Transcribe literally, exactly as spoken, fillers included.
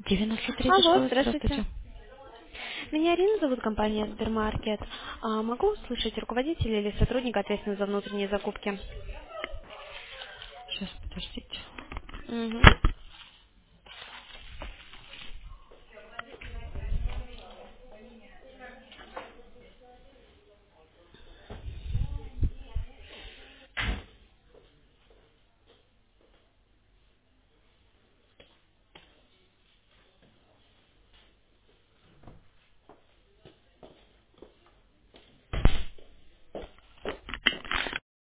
девяносто третья Алло, школа, здравствуйте. здравствуйте. Меня Арина зовут, компания Сбермаркет. А, могу услышать руководителя или сотрудника, ответственного за внутренние закупки? Сейчас, подождите. Угу.